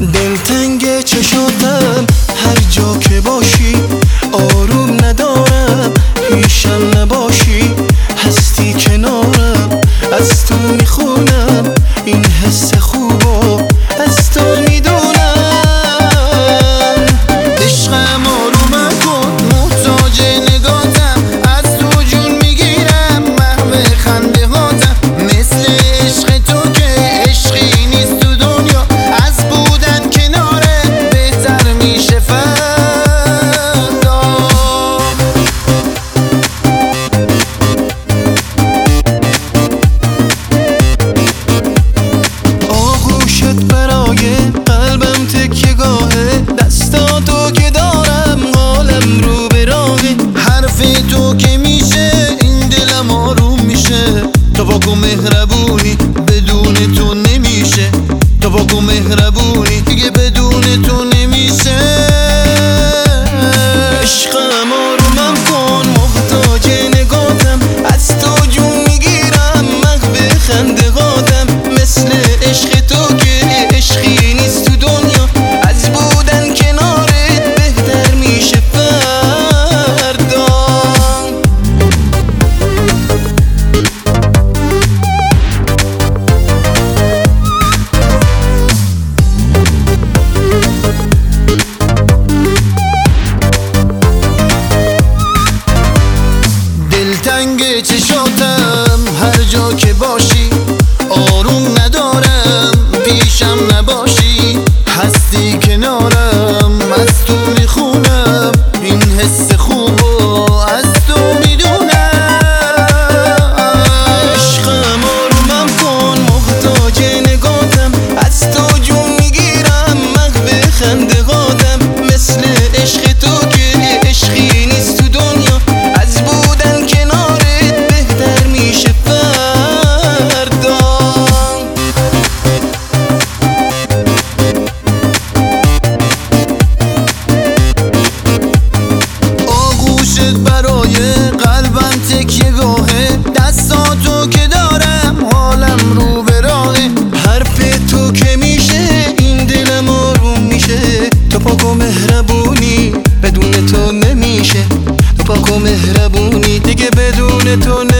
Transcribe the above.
دلتنگ چشاتم هر جا که باشی، آروم ندارم پیشم نباشی، هستی کنارم از تو میخونم، این حس خوبو از تو میدونم. عشقم آرومم کن، محتاج نگاتم، از تو جون میگیرم، محو خنده هاتم، مثل عشق تو که عشقی نیست تو دنیا، از بودن کناره بهتر میشه فردا. آغوشت برای قلبم تکیه‌گاهه، دستاتو که دارم حالم رو به راهه، حرف تو که میشه این دلم آروم میشه، تو مهربونی بدون تو نمیشه، تو مهربونی دیگه بدون تو نمیشه. عشقم آرومم کن، محتاج نگاتم، از تو جون میگیرم، محو خنده هاتم، مثل عشق تو که عشقی نیست تو دنیا، از بودن کنارت بهتر میشه فردا. دلتنگ چشاتم هر جا که باشی، آروم ندارم پیشم نباشی، هستی کنارم از تو میخونم، این حس خوبو از تو میدونم. عشقم آرومم کن، محتاج نگاتم، از تو جون میگیرم، محو خنده هاتم، مثل عشق تو که عشقی نیست تو دنیا، از بودن کنارت بهتر میشه فردا. آغوشت برای قلبم تکیه‌گاهه، دستاتو که دارم حالم رو به راهه، حرف تو که میشه این دلم آروم میشه، تو پاک و مهربونی بدون تو نمیشه، تو پاک و مهربونی دیگه بدون تو